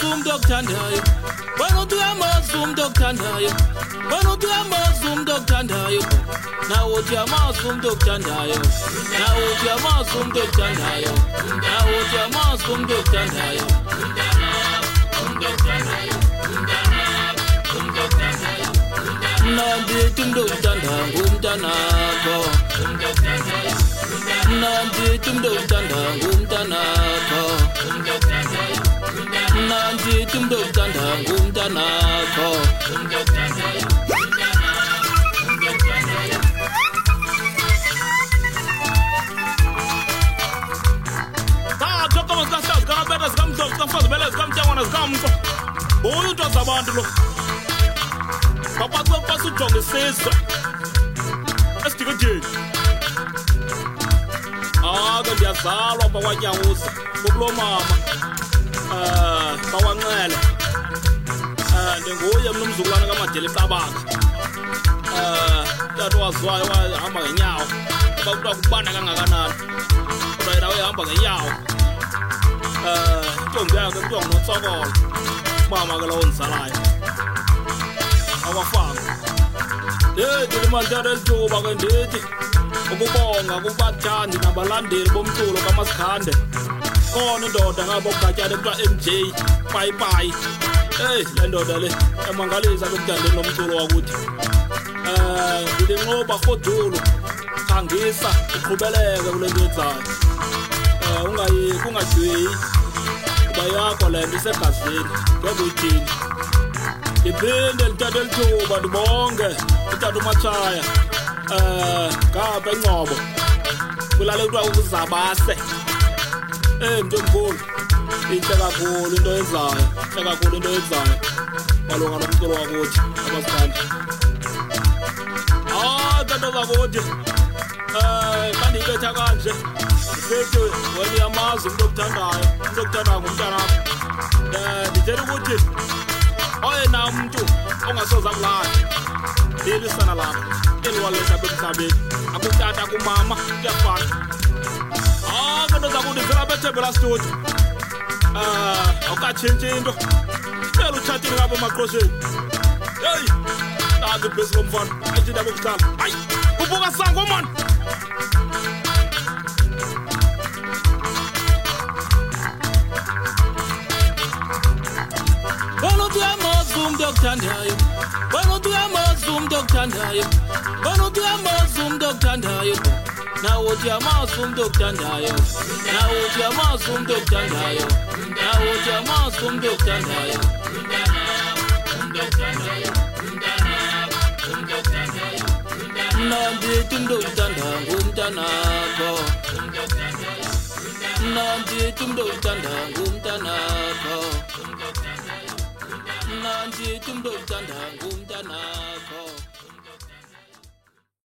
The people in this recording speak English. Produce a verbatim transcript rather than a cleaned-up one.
umuntu okuthandayo wena uthi uyamazi umuntu okuthandayo wena uthi uyamazi umuntu okuthandayo nawe uthi uyamazi umuntu okuthandayo nawe uthi uyamazi umuntu okuthandayo nawe uthi uyamazi umuntu okuthandayo nandithi umuntu okuthanda ngumntanakho nandithi umuntu okuthanda ngumntanakho nandithi umuntu okuthanda ngumntanakho Boyuto zabantu lo Papa kwa pasu jonge sesa Estika jeni Ah ngiyazalwa bakwanyahuza kulo mama eh bawanqele eh ndenguye mnumzukulwana kaMadele Qabaka eh tato wazwayo wahamba ngenyawo bakutwa kubanda kangakanani kodwa yena uyahamba ngenyawo eh intombi yakhe kuthiwa nguNotsokolo mama ke lawo nzalayo awafaka lethi limandla elithuba ke ndithi ukubonga kubathandi nabalandeli bomculo kaMasikhande khona indoda ngabo kugatyana kuthiwa M J Pai Pai hey le ndoda le emangalisa lokuthandeni nomculo wakuthi eh ndilinqoba rhodulo khangisa uqhubeleke kule nto yenzayo eh ungayi kungajweyi kuba yakho le nto isegazini ngekuyithini iphinde lithathe lithuba ndibonge utata uMatshaya eh ngapha eNgcobo kulale kuthiwa ukuzabase eh mntomkhulu inhle kakhulu into yenzayo inhle kakhulu into yenzayo malunga nomculo wakuthi kaMasikhande ah tata zakuthi eh kandibetha kanje sithi wena uyamazi umuntu okuthandayo umuntu okuthandayo ngumntanakho eh ndithela ukuthi oyena umuntu ongasoza kulala lilisana lapha eliwalesa emhlabeni akutata kumama kuyafana ah kanti zakuthi vela bethembela studio ah awukatshintshi into phela utshatile ngapha emaqhosheni hey tazi ibhesi lomfana ayithinda bokuhlala hayi ubuka sango man wena uthi uyamazi umuntu okuthandayo wena uthi uyamazi umuntu okuthandayo wena uthi uyamazi umuntu okuthandayo nawe uthi uyamazi umuntu okuthandayo nawe uthi uyamazi umuntu okuthandayo nawe uthi uyamazi umuntu okuthandayo nandithi umuntu okuthanda ngumntanakho nandithi umuntu okuthanda ngumntanakho nandithi umuntu okuthanda ngumntanakho